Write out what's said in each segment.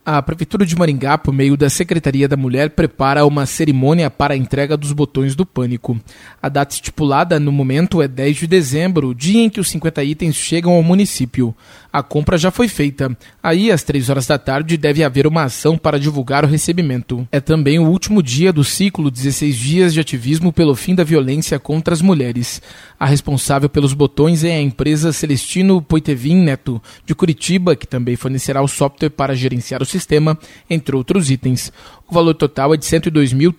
A Prefeitura de Maringá, por meio da Secretaria da Mulher, prepara uma cerimônia para a entrega dos botões do Pânico. A data estipulada no momento é 10 de dezembro, dia em que os 50 itens chegam ao município. A compra já foi feita. Aí, às 3 horas da tarde, deve haver uma ação para divulgar o recebimento. É também o último dia do ciclo 16 dias de ativismo pelo fim da violência contra as mulheres. A responsável pelos botões é a empresa Celestino Poitevin Neto, de Curitiba, que também fornecerá o software para gerenciar o sistema, entre outros itens. O valor total é de R$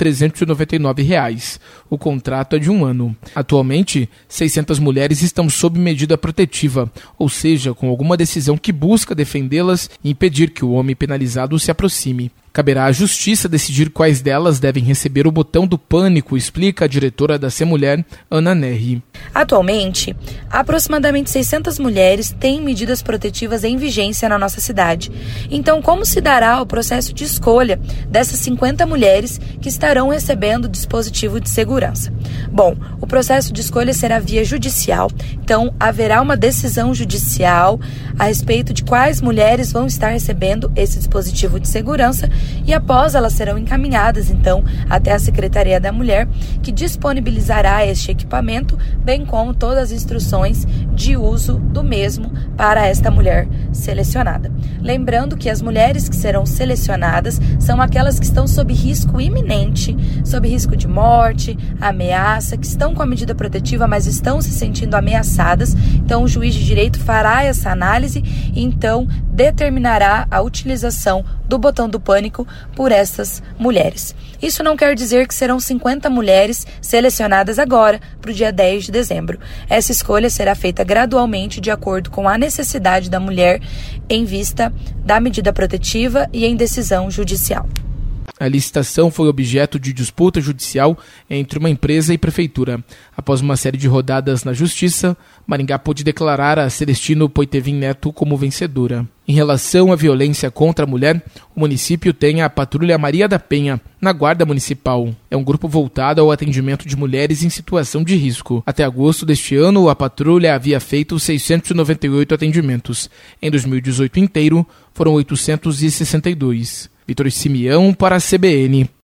102.399. O contrato é de 1 ano. Atualmente, 600 mulheres estão sob medida protetiva, ou seja, com alguma decisão que busca defendê-las e impedir que o homem penalizado se aproxime. Caberá à Justiça decidir quais delas devem receber o botão do Pânico, explica a diretora da Semulher, Ana Nerri. Atualmente, aproximadamente 600 mulheres têm medidas protetivas em vigência na nossa cidade. Então, como se dará o processo de escolha dessas 50 mulheres que estarão recebendo o dispositivo de segurança? Bom, o processo de escolha será via judicial, então haverá uma decisão judicial a respeito de quais mulheres vão estar recebendo esse dispositivo de segurança e após elas serão encaminhadas, então, até a Secretaria da Mulher, que disponibilizará este equipamento, bem como todas as instruções de uso do mesmo para esta mulher selecionada. Lembrando que as mulheres que serão selecionadas são aquelas que estão sob risco iminente, sob risco de morte, ameaça, que estão com a medida protetiva, mas estão se sentindo ameaçadas. Então, o juiz de direito fará essa análise e, então, determinará a utilização do botão do Pânico por essas mulheres. Isso não quer dizer que serão 50 mulheres selecionadas agora, para o dia 10 de dezembro. Essa escolha será feita gradualmente de acordo com a necessidade da mulher em vista da medida protetiva e em decisão judicial. A licitação foi objeto de disputa judicial entre uma empresa e prefeitura. Após uma série de rodadas na justiça, Maringá pôde declarar a Celestino Poitevin Neto como vencedora. Em relação à violência contra a mulher, o município tem a Patrulha Maria da Penha, na Guarda Municipal. É um grupo voltado ao atendimento de mulheres em situação de risco. Até agosto deste ano, a patrulha havia feito 698 atendimentos. Em 2018 inteiro, foram 862. Vitor Simeão para a CBN.